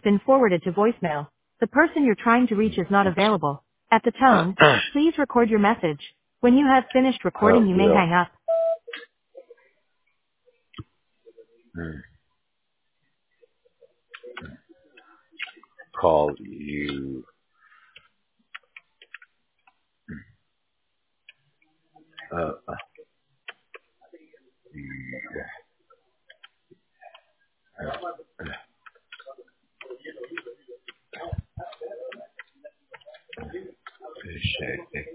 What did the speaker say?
been forwarded to voicemail. The person you're trying to reach is not available. At the tone, please record your message. When you have finished recording, you may Yeah. hang up. Call you. Uh, shit.